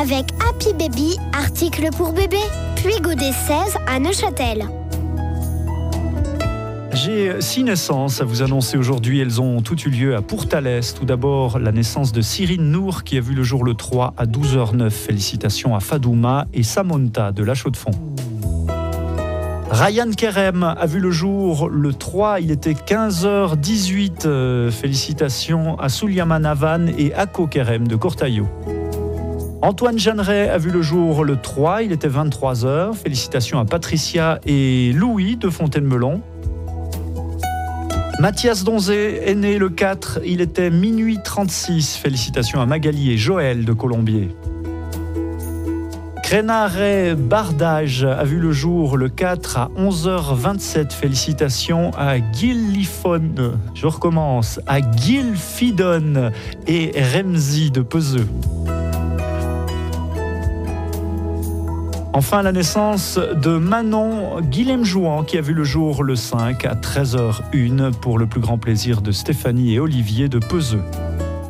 avec Happy Baby, article pour bébé. Puis Godet 16 à Neuchâtel. J'ai 6 naissances à vous annoncer aujourd'hui. Elles ont toutes eu lieu à Pourtalès. Tout d'abord, la naissance de Cyrine Nour qui a vu le jour le 3 à 12h09. Félicitations à Fadouma et Samonta de La Chaux-de-Fonds. Ryan Kerem a vu le jour le 3, il était 15h18. Félicitations à Souliama Navan et Ako Kerem de Cortaillot. Antoine Jeanneret a vu le jour le 3, il était 23h. Félicitations à Patricia et Louis de Fontaine-Melon. Mathias Donzé est né le 4, il était minuit 36. Félicitations à Magali et Joël de Colombier. Crénaré Bardage a vu le jour le 4 à 11h27. Félicitations à Gilfidon, je recommence, à Gilfidon et Remzi de Peseux. Enfin, la naissance de Manon Guilhem-Jouan qui a vu le jour le 5 à 13h01 pour le plus grand plaisir de Stéphanie et Olivier de Peseux.